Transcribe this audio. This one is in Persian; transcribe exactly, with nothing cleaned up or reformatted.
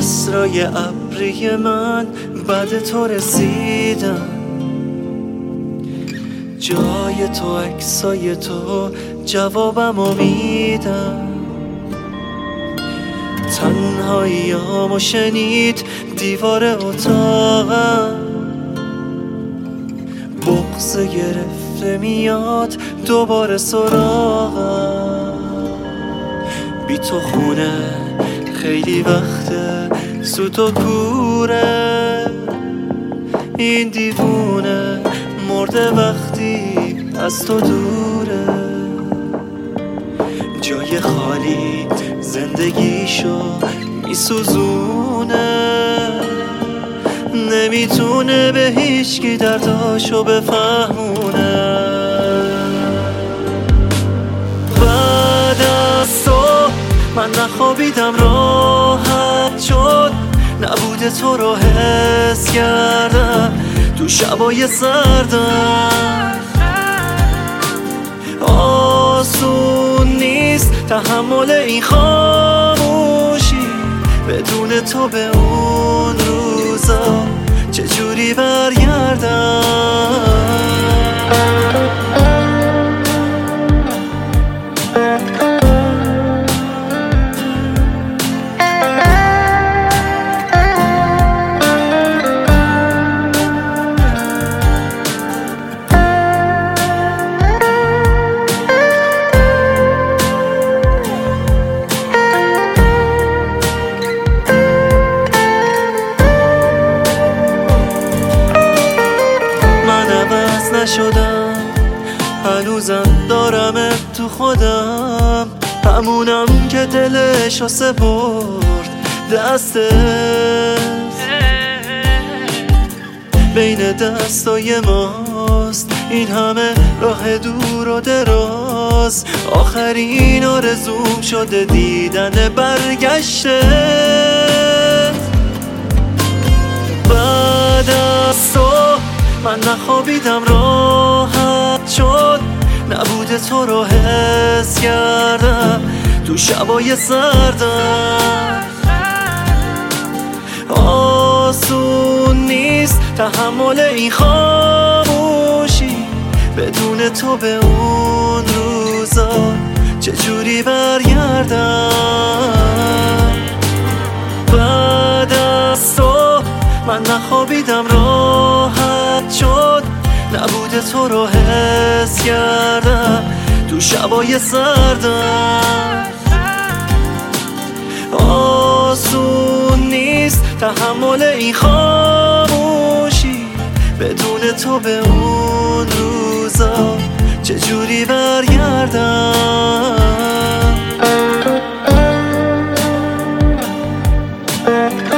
اسرای ابری من بعد تو رسیدم، جای تو عکسای تو جوابمو میدم. تنهاییامو شنید دیوار اتاقم، بغض گرفته میاد دوباره سراغم. بی تو خونه خیلی وقته سوت و کوره، این دیوونه مرده وقتی از تو دوره. جای خالی زندگیشو میسوزونه، نمیتونه به هیچکی درداشو بفهمونه. بعد از تو من نخوابیدم راحت، چون نبود تو رو حس کردم تو شبای سردم. آسون نیست تحمل این خاموشی، بدون تو به اون روزا چجوری برگردم. نشدم هنوزم دارمت تو خودم، همونم که دلشو سپرد دستت. بین دستای ماست این همه راه دور و دراز، آخرین آرزوم شده دیدن برگشته. بعد از تو من نخوابیدم راحت، چون نبود تو رو حس کردم تو شبای سردم. آسون نیست تحمل این خاموشی، بدون تو به اون روزا چجوری برگردم. بعد از تو من نخوابیدم راحت، چون نبود تو رو حس کردم تو شبای سردم. آسون نیست تحمل این خاموشی، بدون تو به اون روزا چجوری برگردم.